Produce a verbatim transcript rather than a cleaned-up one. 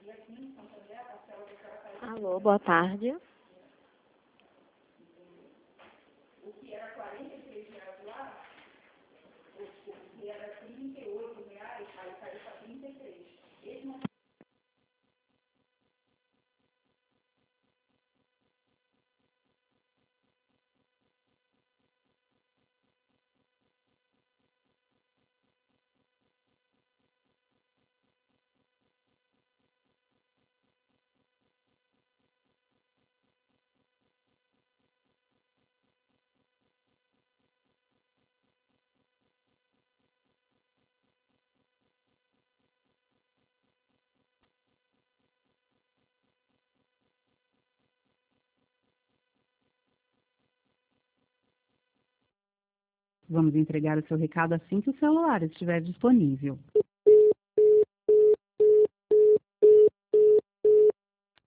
Alô, boa tarde. Vamos entregar o seu recado assim que o celular estiver disponível.